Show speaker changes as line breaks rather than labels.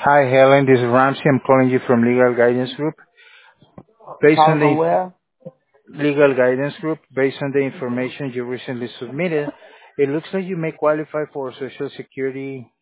Hi, Helen. This is Ramsey. I'm calling you from Legal Guidance Group. Based
Call
on the
from where?
Legal Guidance Group, based on the information you recently submitted, it looks like you may qualify for Social Security